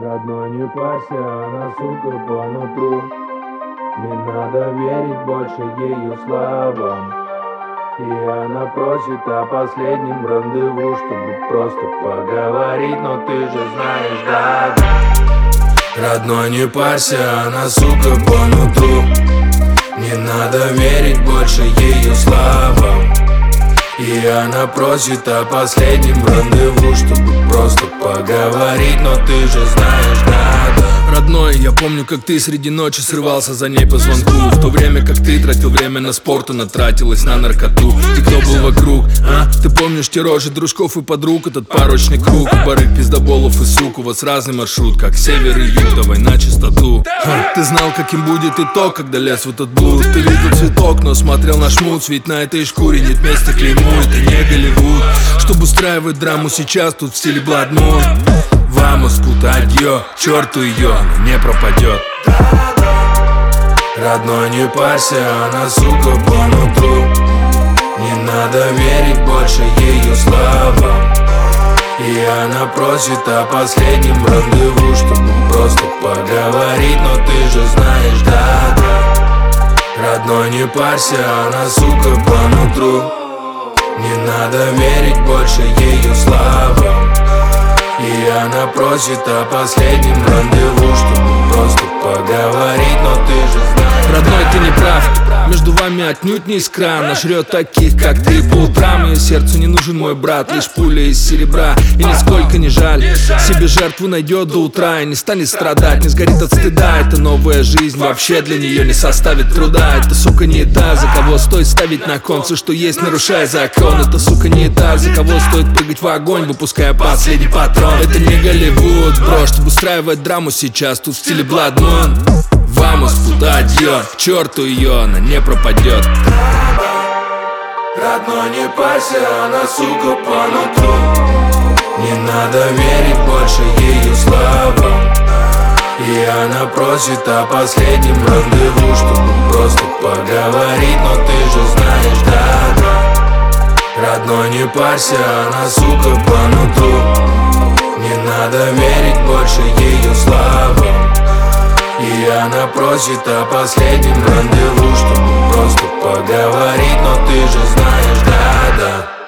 Родной, не парься, она, сука, по нутру. Не надо верить больше ее словам. И она просит о последнем рандеву, чтобы просто поговорить, но ты же знаешь, да. Родной, не парься, она, сука, по нутру. Не надо верить больше ее словам. И она просит о последнем рандеву, чтобы просто поговорить, но ты же знаешь, да. Родной, я помню, как ты среди ночи срывался за ней по звонку. В то время как ты тратил время на спорт, она тратилась на наркоту. И кто был вокруг, а? Ты помнишь те рожи дружков и подруг, этот порочный круг барыг, пиздоболов и сук, у вас разный маршрут, как север и юг, давай на чистоту. Ты знал, каким будет итог, когда лез в этот блуд. Ты видел цветок, но смотрел на шмут, ведь на этой шкуре нет места клейму. Это не Голливуд, чтобы устраивать драму сейчас, тут в стиле Blood Moon. Vamos, puta, адьё, черту ее, она не пропадет. Родной, не парься, она, сука, по нутру. Не надо верить больше ее словам. И она просит о последнем рандеву, чтобы просто поговорить, но ты же знаешь, да. Родной, не парься, она, сука, по нутру. Не надо верить больше ее словам. И она просит о последнем рандеву, чтобы просто поговорить, но ты же знаешь. Родной, ты не прав, между вами отнюдь не искра. Она жрет таких, как ты, по утрам. Ее сердцу не нужен мой брат, лишь пуля из серебра. И нисколько не жаль, себе жертву найдет до утра. И не станет страдать, не сгорит от стыда. Это новая жизнь, вообще для нее не составит труда. Это, сука, не та, за кого стоит ставить на кон все, что есть, нарушая закон. Это, сука, не та, за кого стоит прыгать в огонь, выпуская последний патрон. Это не Голливуд, бро, чтобы устраивать драму сейчас, тут в стиле Blood Moon. Vamos, puta, адьё, к черту ее, она не пропадет. Родной, не парься, она, сука, по нутру. Не надо верить больше ее словам. И она просит о последнем рандеву, чтобы просто поговорить, но ты же знаешь, да. Родной, не парься, она, сука, по нутру. Не надо верить больше ее словам. И она просит о последнем рандеву, чтобы просто поговорить, но ты же знаешь, да.